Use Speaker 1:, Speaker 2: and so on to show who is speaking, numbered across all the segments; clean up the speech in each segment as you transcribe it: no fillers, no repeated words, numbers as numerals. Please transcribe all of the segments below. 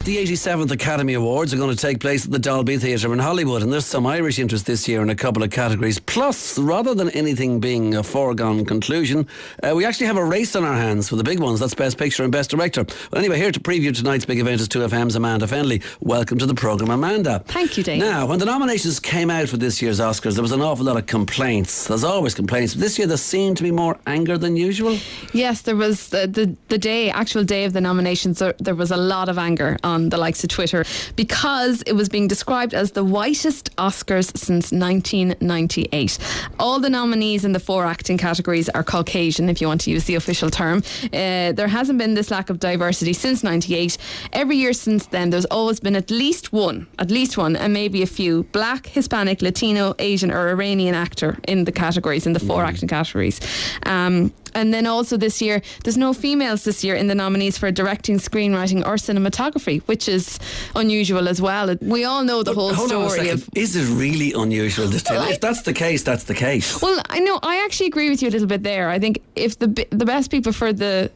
Speaker 1: the 87th Academy Awards are going to take place at the Dolby Theatre in Hollywood, and there's some Irish interest this year in a couple of categories. Plus, rather than anything being a foregone conclusion, we actually have a race on our hands for the big ones. That's Best Picture and Best Director. Well, anyway, here to preview tonight's big event is 2FM's Amanda Fennelly. Welcome to the programme, Amanda.
Speaker 2: Thank you, Dave.
Speaker 1: Now, when the nominations came out for this year's Oscars, there was an awful lot of complaints. There's always complaints. This year there seemed to be more anger than usual.
Speaker 2: Yes, there was the actual day of the nominations. There was a lot of anger on the likes of Twitter because it was being described as the whitest Oscars since 1998. All the nominees in the 4 acting categories are Caucasian, if you want to use the official term. There hasn't been this lack of diversity since 98. Every year since then, there's always been at least one, and maybe a few Black, Hispanic, Latino, Asian or Iranian actor in the categories, in the 4 acting categories. And then also this year, there's no females this year in the nominees for directing, screenwriting or cinematography, which is unusual as well. We all know the whole story of...
Speaker 1: Is it really unusual this time? If that's the case, that's the case.
Speaker 2: Well, I know, I actually agree with you a little bit there. I think if the best people for the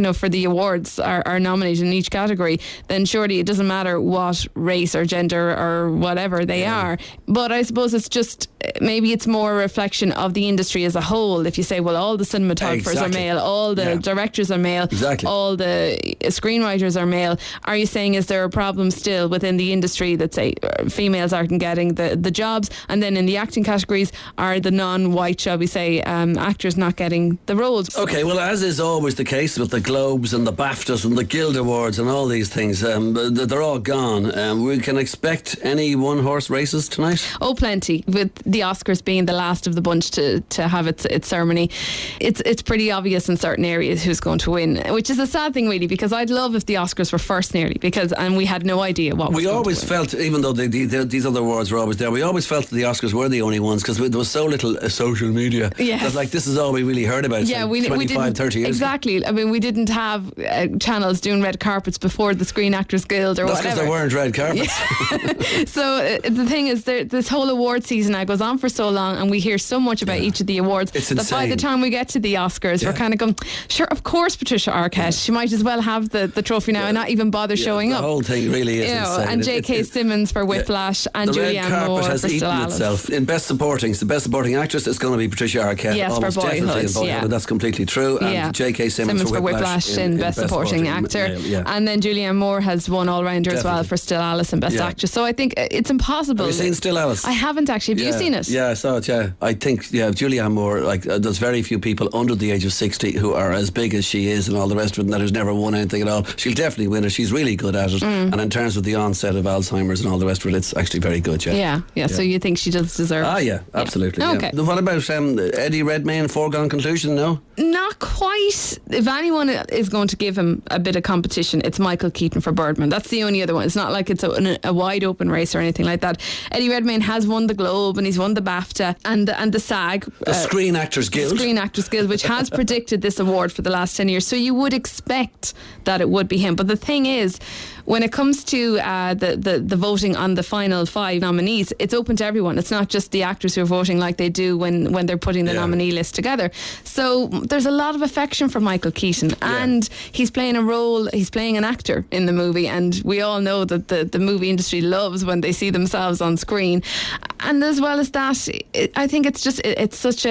Speaker 2: awards are nominated in each category, then surely it doesn't matter what race or gender or whatever they are. But I suppose it's just, maybe it's more a reflection of the industry as a whole. If you say, well, all the cinematographers are male, all the directors are male, all the screenwriters are male, are you saying, is there a problem still within the industry that, say, females aren't getting the jobs, and then in the acting categories are the non-white, shall we say, actors not getting the roles?
Speaker 1: Okay, well, as is always the case with the Globes and the BAFTAs and the Guild Awards and all these things, they're all gone. We can expect any one-horse races tonight?
Speaker 2: Oh, plenty. With the Oscars being the last of the bunch to have its ceremony, it's pretty obvious in certain areas who's going to win, which is a sad thing really, because I'd love if the Oscars were first nearly, and we had no idea what was
Speaker 1: we
Speaker 2: going
Speaker 1: always
Speaker 2: to win.
Speaker 1: felt, even though these other awards were always there, we always felt that the Oscars were the only ones because there was so little social media.
Speaker 2: Yes.
Speaker 1: That, this is all we really heard about.
Speaker 2: Yeah,
Speaker 1: we 25, 30 years
Speaker 2: exactly
Speaker 1: ago.
Speaker 2: I mean, we didn't have channels doing red carpets before the Screen Actors Guild or
Speaker 1: whatever. That's because there weren't red carpets.
Speaker 2: Yeah. So the thing is, this whole award season now goes on for so long, and we hear so much about each of the awards that by the time we get to the Oscars, we're kind of going, sure, of course Patricia Arquette, she might as well have the trophy now and not even bother showing up.
Speaker 1: The whole thing really is insane.
Speaker 2: And J.K. Simmons for Whiplash and Julianne Moore for Still Alice.
Speaker 1: Itself. In Best Supporting, the Best Supporting Actress is going to be Patricia Arquette.
Speaker 2: Yes,
Speaker 1: almost
Speaker 2: for Boyhood.
Speaker 1: Boyhood, that's completely true. And J.K. Simmons for
Speaker 2: Whiplash in Best Supporting Actor. And then Julianne Moore has won All-Rounder as well for Still Alice and Best Actress. So I think it's impossible.
Speaker 1: Have you seen Still Alice?
Speaker 2: I haven't actually. Have you seen it?
Speaker 1: Yeah, I saw it, I think, Julianne Moore, there's very few people under the age of 60 who are as big as she is and all the rest of it, and that has never won anything at all. She'll definitely win it. She's really good at it. And in terms of the onset of Alzheimer's and all the rest of it, it's actually very good,
Speaker 2: Yeah. So you think she does deserve it?
Speaker 1: Ah, yeah, absolutely.
Speaker 2: Okay.
Speaker 1: What about Eddie Redmayne, foregone conclusion, no?
Speaker 2: Not quite. If anyone is going to give him a bit of competition, it's Michael Keaton for Birdman. That's the only other one. It's not like it's a wide open race or anything like that. Eddie Redmayne has won the Globe and he's won the BAFTA and the SAG,
Speaker 1: the Screen Actors Guild,
Speaker 2: which has predicted this award for the last 10 years. So you would expect that it would be him. But the thing is, when it comes to the voting on the final 5 nominees, it's open to everyone. It's not just the actors who are voting like they do when they're putting the nominee list together. So there's a lot of affection for Michael Keaton, and he's playing a role, he's playing an actor in the movie, and we all know that the movie industry loves when they see themselves on screen. And as well as that, I think it's such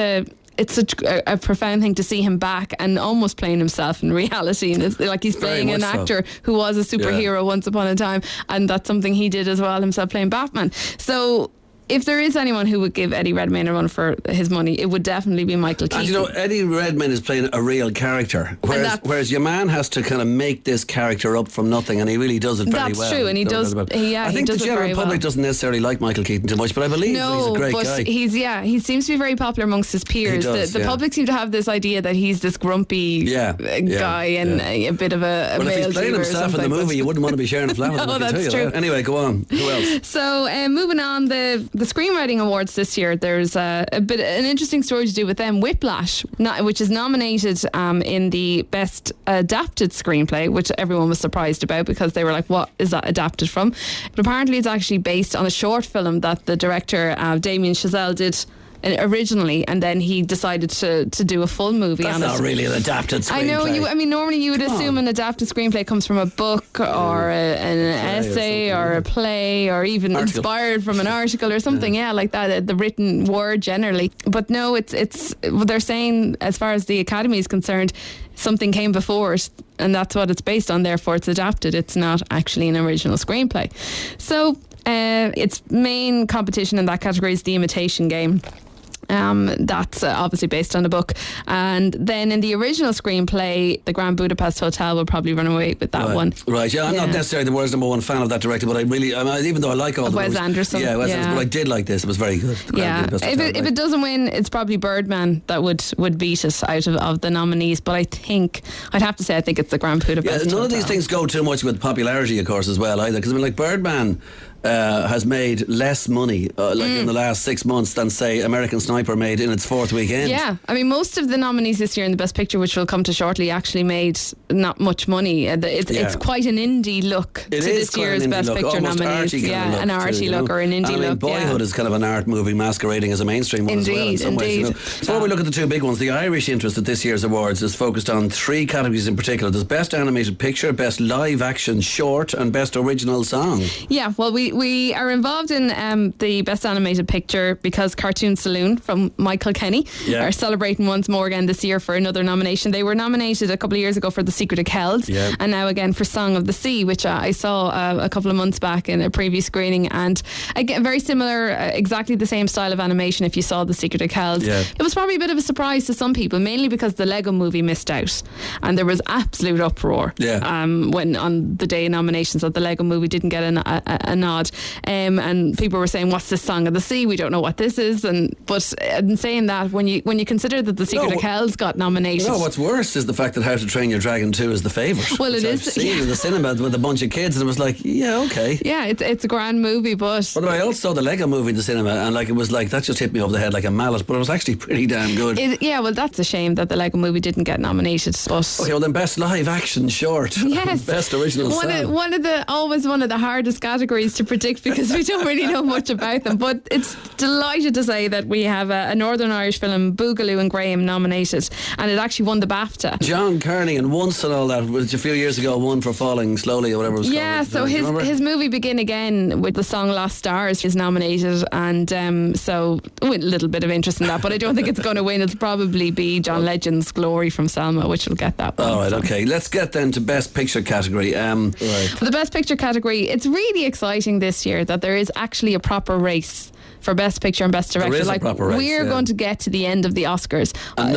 Speaker 2: a profound thing to see him back and almost playing himself in reality, and it's like he's playing an actor who was a superhero once upon a time, and that's something he did as well himself, playing Batman. So if there is anyone who would give Eddie Redmayne a run for his money, it would definitely be Michael Keaton.
Speaker 1: And Eddie Redmayne is playing a real character, whereas your man has to kind of make this character up from nothing, and he really does it very well.
Speaker 2: That's true, and he does.
Speaker 1: I think the general public doesn't necessarily like Michael Keaton too much, but I believe he's a great guy.
Speaker 2: He seems to be very popular amongst his peers. The public seem to have this idea that he's this grumpy guy and a bit of a male.
Speaker 1: If he's playing himself in the movie, you wouldn't want to be sharing a flat with him.
Speaker 2: No, that's true.
Speaker 1: Anyway, go on. Who else?
Speaker 2: So moving on, the Screenwriting Awards this year, there's an interesting story to do with them. Whiplash, which is nominated in the Best Adapted Screenplay, which everyone was surprised about because they were like, what is that adapted from? But apparently it's actually based on a short film that the director Damien Chazelle did originally, and then he decided to do a full movie on it.
Speaker 1: That's not really an adapted screenplay.
Speaker 2: I know. Normally you would assume an adapted screenplay comes from a book or an or a play or even inspired from an article or something, like that, the written word generally. But no, it's they're saying, as far as the Academy is concerned, something came before it, and that's what it's based on, therefore it's adapted. It's not actually an original screenplay. So its main competition in that category is The Imitation Game. That's obviously based on a book. And then in the original screenplay, The Grand Budapest Hotel will probably run away with that one.
Speaker 1: Right, I'm not necessarily the world's number one fan of that director, but I really, even though I like all the
Speaker 2: Wes Anderson.
Speaker 1: Wes Anderson, but I did like this. It was very good.
Speaker 2: If it doesn't win, it's probably Birdman that would beat it out of the nominees. But I'd have to say I think it's The Grand Budapest Hotel.
Speaker 1: None of these things go too much with popularity, of course, as well, either. Because like Birdman has made less money in the last 6 months than, say, American Sniper made in its fourth weekend.
Speaker 2: Yeah, most of the nominees this year in the Best Picture, which we'll come to shortly, actually made not much money. It's quite an indie look to this year's Best Picture nominees. An arty look or an indie look.
Speaker 1: Boyhood is kind of an art movie masquerading as a mainstream one as well in some ways. Before we look at the two big ones, the Irish interest at this year's awards is focused on three categories in particular. There's Best Animated Picture, Best Live Action Short and Best Original Song.
Speaker 2: Yeah, well, we are involved in the Best Animated Picture because Cartoon Saloon from Michael Kenny are celebrating once more again this year for another nomination. They were nominated a couple of years ago for The Secret of Kells and now again for Song of the Sea, which I saw a couple of months back in a preview screening, and again very similar, exactly the same style of animation. If you saw The Secret of Kells, it was probably a bit of a surprise to some people, mainly because the Lego Movie missed out and there was absolute uproar when on the day of nominations that the Lego Movie didn't get a nod. And people were saying, what's this Song of the Sea? We don't know what this is. But in saying that, when you consider that The Secret of Kells got nominated.
Speaker 1: No, what's worse is the fact that How to Train Your Dragon 2 is the favourite.
Speaker 2: Well, it is.
Speaker 1: I've seen in the cinema with a bunch of kids, and it was like, okay.
Speaker 2: Yeah, it's a grand movie, but
Speaker 1: I also saw the Lego Movie in the cinema, and it was like, that just hit me over the head like a mallet, but it was actually pretty damn good.
Speaker 2: Well, that's a shame that the Lego Movie didn't get nominated. But
Speaker 1: okay, well then Best Live Action Short.
Speaker 2: Yes.
Speaker 1: Best Original Song.
Speaker 2: One of the hardest categories to predict because we don't really know much about them, but it's delighted to say that we have a Northern Irish film, Boogaloo and Graham, nominated, and it actually won the BAFTA. John
Speaker 1: Carney and Once and all that, which a few years ago won for Falling Slowly or whatever it was called.
Speaker 2: Yeah, so his movie Begin Again with the song Lost Stars is nominated, and so with a little bit of interest in that, but I don't think it's going to win. It'll probably be John Legend's Glory from Selma, which will get that one.
Speaker 1: All right, okay. Let's get then to Best Picture category.
Speaker 2: The Best Picture category, it's really exciting this year that there is actually a proper race for Best Picture and Best Director.
Speaker 1: There is a proper race,
Speaker 2: we're going to get to the end of the Oscars
Speaker 1: and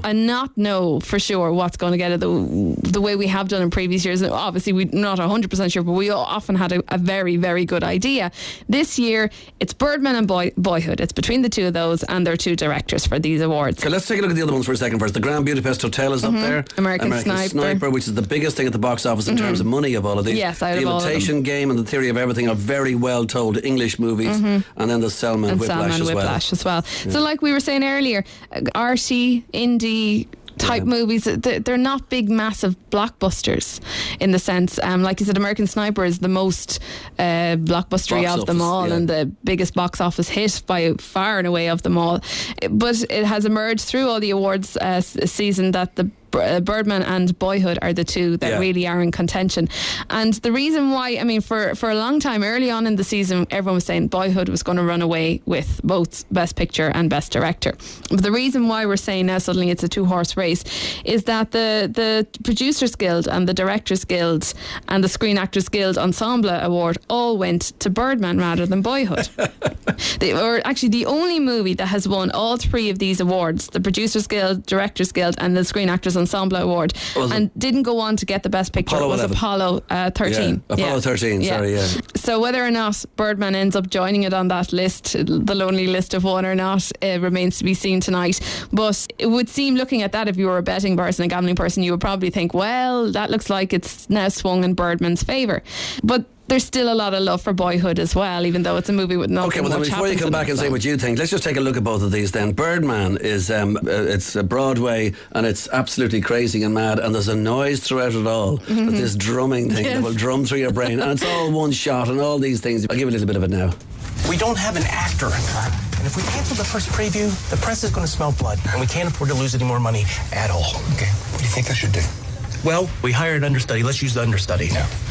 Speaker 1: not know
Speaker 2: for sure what's going to get it the way we have done in previous years. Obviously we're not 100% sure, but we often had a very, very good idea. This year it's Birdman and Boyhood. It's between the two of those, and there are two directors for these awards.
Speaker 1: Okay, let's take a look at the other ones for a second first. The Grand Budapest Hotel is up there.
Speaker 2: American Sniper,
Speaker 1: which is the biggest thing at the box office in terms of money of all of these.
Speaker 2: Yes,
Speaker 1: The Imitation Game and The Theory of Everything are very well told English movies, and then the Selma and Whiplash as well.
Speaker 2: Yeah. So like we were saying earlier, arty, indie type movies, they're not big massive blockbusters in the sense, like you said, American Sniper is the most blockbustery of them all, and the biggest box office hit by far and away of them all, but it has emerged through all the awards season that the Birdman and Boyhood are the two that really are in contention. And the reason why, for a long time early on in the season, everyone was saying Boyhood was going to run away with both Best Picture and Best Director. But the reason why we're saying now suddenly it's a two-horse race is that the Producers Guild and the Directors Guild and the Screen Actors Guild Ensemble Award all went to Birdman rather than Boyhood. They were actually the only movie that has won all three of these awards, the Producers Guild, Directors Guild and the Screen Actors Ensemble Award, and didn't go on to get the Best Picture.
Speaker 1: Apollo
Speaker 2: was
Speaker 1: 11.
Speaker 2: Apollo 13.
Speaker 1: Apollo 13, sorry,
Speaker 2: So whether or not Birdman ends up joining it on that list, the lonely list of one or not, remains to be seen tonight. But it would seem, looking at that, if you were a betting person, a gambling person, you would probably think, well, that looks like it's now swung in Birdman's favour. But there's still a lot of love for Boyhood as well, even though it's a movie with nothing.
Speaker 1: Okay, well then before you come back and say what you think, let's just take a look at both of these then. Birdman is it's Broadway, and it's absolutely crazy and mad, and there's a noise throughout it all. There's this drumming thing that will drum through your brain, and it's all one shot and all these things. I'll give you a little bit of it now.
Speaker 3: We don't have an actor in time, and if we cancel the first preview, the press is going to smell blood, and we can't afford to lose any more money at all.
Speaker 4: Okay, what do you think I should do?
Speaker 3: Well, we hired an understudy. Let's use the understudy.
Speaker 4: Yeah.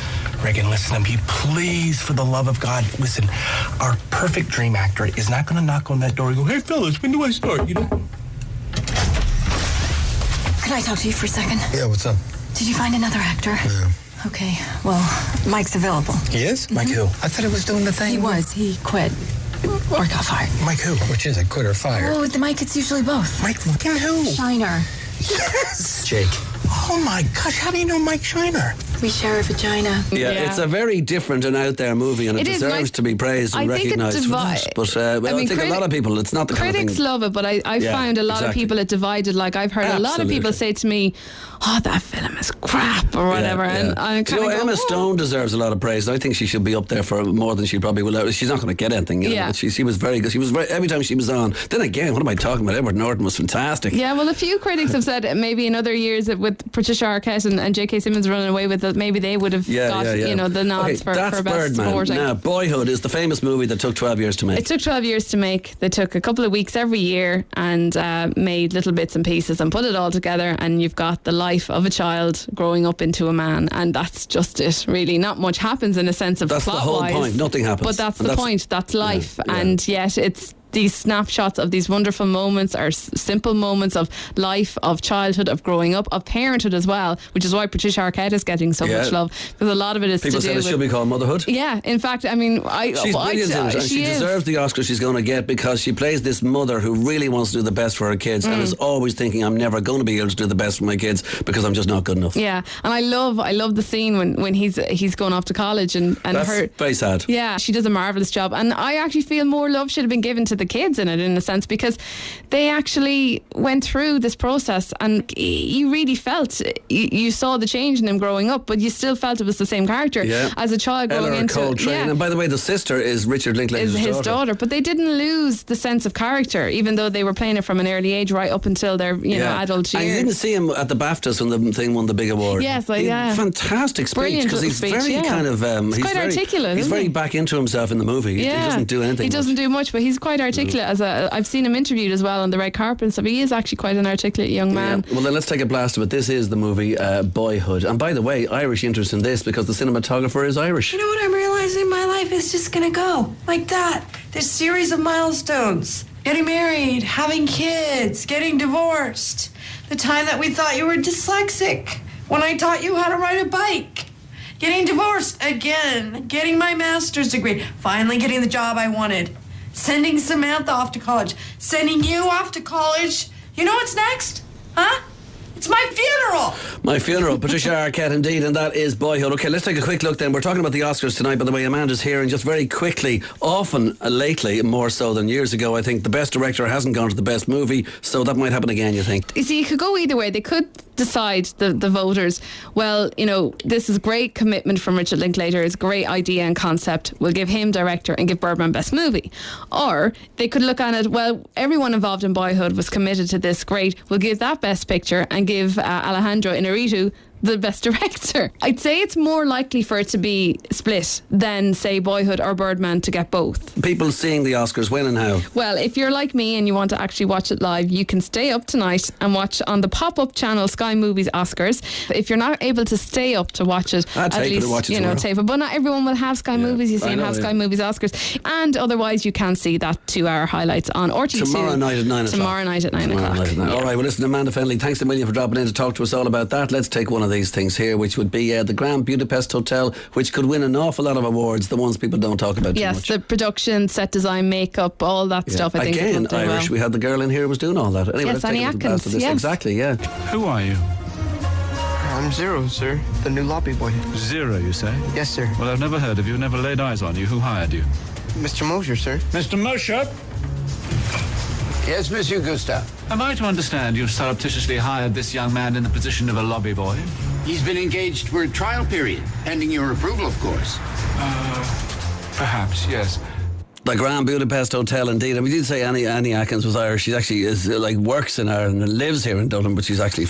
Speaker 3: Regan, listen to me, please, for the love of God. Listen, our perfect dream actor is not going to knock on that door and go, hey, fellas, when do I start, you know?
Speaker 4: Can I talk to you for a second?
Speaker 5: Yeah, what's up?
Speaker 4: Did you find another actor?
Speaker 5: Yeah.
Speaker 4: Okay, well, Mike's available.
Speaker 3: He is? Mike who?
Speaker 5: I thought he was doing the thing.
Speaker 4: He was. He quit. Or got fired.
Speaker 3: Mike who?
Speaker 5: Which is it, quit or fire?
Speaker 4: Oh, with the Mike, it's usually both.
Speaker 3: Mike fucking who?
Speaker 4: Shiner.
Speaker 3: Yes!
Speaker 5: Jake.
Speaker 3: Oh my gosh, how do you know Mike Shiner?
Speaker 4: We share a vagina.
Speaker 1: Yeah,
Speaker 2: Yeah.
Speaker 1: it's a very different and out there movie, and it
Speaker 2: It is
Speaker 1: deserves
Speaker 2: nice.
Speaker 1: to be praised and
Speaker 2: I think it
Speaker 1: recognised for
Speaker 2: divi-
Speaker 1: that. But well, I think a lot of people, it's not the kind of
Speaker 2: Critics
Speaker 1: thing.
Speaker 2: love it, but I
Speaker 1: Yeah,
Speaker 2: found a lot
Speaker 1: exactly.
Speaker 2: of people it divided. Like I've heard a lot of people
Speaker 1: Absolutely.
Speaker 2: say to me, "Oh, that film is crap" or whatever, and I
Speaker 1: Do you
Speaker 2: kind
Speaker 1: know,
Speaker 2: of
Speaker 1: Emma
Speaker 2: go,
Speaker 1: Stone deserves a lot of praise. I think she should be up there for more than she probably will. She's not going to get anything. You know,
Speaker 2: Yeah.
Speaker 1: but she was very good. She was very, every time she was on. Then again, what am I talking about? Edward Norton was fantastic.
Speaker 2: Yeah, well, a few critics have said maybe in other years that with Patricia Arquette and J.K. Simmons running away with it, maybe they would have got you know the nods
Speaker 1: Okay, that's
Speaker 2: for best
Speaker 1: Birdman.
Speaker 2: supporting.
Speaker 1: Now, Boyhood is the famous movie that took 12 years to make.
Speaker 2: It took 12 years to make. They took a couple of weeks every year and made little bits and pieces and put it all together, and you've got the life of a child growing up into a man, and that's just it, really. Not much happens in a sense of
Speaker 1: That's the
Speaker 2: plot-wise.
Speaker 1: whole point. Nothing happens.
Speaker 2: But that's
Speaker 1: And
Speaker 2: the point. That's life.
Speaker 1: yeah.
Speaker 2: And yet it's these snapshots of these wonderful moments or simple moments of life, of childhood, of growing up, of parenthood as well, which is why Patricia Arquette is getting so
Speaker 1: Yeah.
Speaker 2: much love, because a lot of it is
Speaker 1: People
Speaker 2: to do
Speaker 1: said it
Speaker 2: with...
Speaker 1: should be called Motherhood.
Speaker 2: Yeah, in fact, I mean,
Speaker 1: She's brilliant in it, and she
Speaker 2: is.
Speaker 1: deserves the Oscar she's going to get, because she plays this mother who really wants to do the best for her kids and is always thinking, I'm never going to be able to do the best for my kids because I'm just not good enough.
Speaker 2: Yeah, and I love the scene when he's going off to college and
Speaker 1: That's
Speaker 2: her.
Speaker 1: very sad.
Speaker 2: Yeah, she does a marvellous job, and I actually feel more love should have been given to the kids in it, in a sense, because they actually went through this process, and you really felt you saw the change in him growing up, but you still felt it was the same character
Speaker 1: Yeah.
Speaker 2: as a child growing
Speaker 1: Ella
Speaker 2: into.
Speaker 1: Coltrane. And by the way, the sister is Richard Linklater's
Speaker 2: Is his daughter, but they didn't lose the sense of character, even though they were playing it from an early age right up until their adult
Speaker 1: And you
Speaker 2: years.
Speaker 1: didn't see him at the BAFTAs when the thing won the big award.
Speaker 2: Yes,
Speaker 1: He had a fantastic speech,
Speaker 2: Brilliant
Speaker 1: because he's
Speaker 2: little speech,
Speaker 1: very
Speaker 2: yeah.
Speaker 1: kind of
Speaker 2: He's quite articulate,
Speaker 1: He's
Speaker 2: isn't
Speaker 1: very
Speaker 2: he?
Speaker 1: back into himself in the movie. He doesn't do anything.
Speaker 2: He doesn't
Speaker 1: much.
Speaker 2: do much, but he's quite articulate. I've seen him interviewed as well on the red carpet and stuff. He is actually quite an articulate young man.
Speaker 1: Yeah. Well, then let's take a blast of it. This is the movie Boyhood. And by the way, Irish interest in this because the cinematographer is Irish.
Speaker 6: You know what I'm realizing? My life is just gonna go like that. This series of milestones. Getting married, having kids, getting divorced. The time that we thought you were dyslexic. When I taught you how to ride a bike. Getting divorced again. Getting my master's degree. Finally getting the job I wanted. Sending Samantha off to college. Sending you off to college. You know what's next? Huh? It's my funeral.
Speaker 1: My Funeral, Patricia Arquette indeed, and that is Boyhood. Okay, let's take a quick look then. We're talking about the Oscars tonight, by the way. Amanda's here, and just very quickly, often lately, more so than years ago, I think the best director hasn't gone to the best movie, so that might happen again, you think?
Speaker 2: You see, it could go either way. They could decide, the voters, well, you know, this is great commitment from Richard Linklater, it's a great idea and concept, we'll give him director and give Birdman best movie. Or they could look at it, well, everyone involved in Boyhood was committed to this, great, we'll give that best picture and give Alejandro Inarritu the best director. I'd say it's more likely for it to be split than, say, Boyhood or Birdman to get both.
Speaker 1: People seeing the Oscars, when and how?
Speaker 2: Well, if you're like me and you want to actually watch it live, you can stay up tonight and watch on the pop-up channel Sky Movies Oscars. If you're not able to stay up to watch it,
Speaker 1: I'd
Speaker 2: at
Speaker 1: tape it
Speaker 2: least
Speaker 1: and watch it
Speaker 2: you know,
Speaker 1: tomorrow.
Speaker 2: tape it. But not everyone will have Sky Movies, you see,
Speaker 1: I
Speaker 2: and
Speaker 1: know,
Speaker 2: have
Speaker 1: yeah.
Speaker 2: Sky Movies Oscars. And otherwise, you can see that 2-hour highlights on RTÉ2
Speaker 1: Tomorrow night at 9 o'clock.
Speaker 2: Tomorrow night at 9
Speaker 1: Tomorrow
Speaker 2: o'clock.
Speaker 1: night at 9.
Speaker 2: Yeah.
Speaker 1: All right, well, listen, Amanda Fennelly, thanks a million for dropping in to talk to us all about that. Let's take one of these things here, which would be the Grand Budapest Hotel, which could win an awful lot of awards, the ones people don't talk about too
Speaker 2: Yes,
Speaker 1: much.
Speaker 2: the production, set design, makeup, all that stuff. I think it
Speaker 1: Again,
Speaker 2: will do
Speaker 1: Irish.
Speaker 2: well.
Speaker 1: We had the girl in here who was doing all that. Anyway,
Speaker 2: Yes,
Speaker 1: let's take
Speaker 2: Annie
Speaker 1: a little blast
Speaker 2: Atkins,
Speaker 1: of this.
Speaker 2: yes.
Speaker 1: Exactly, yeah.
Speaker 7: Who are you?
Speaker 5: I'm Zero, sir. The new lobby boy.
Speaker 7: Zero, you say?
Speaker 5: Yes, sir.
Speaker 7: Well, I've never heard of you, never laid eyes on you. Who hired you?
Speaker 5: Mr. Mosier, sir.
Speaker 7: Mr. Mosher?
Speaker 8: Yes, Monsieur Gustave.
Speaker 7: Am I to understand you've surreptitiously hired this young man in the position of a lobby boy?
Speaker 8: He's been engaged for a trial period, pending your approval, of course.
Speaker 7: Perhaps, yes.
Speaker 1: The Grand Budapest Hotel, indeed. And we did say Annie Atkins was Irish. She actually is works in Ireland and lives here in Dublin, but she's actually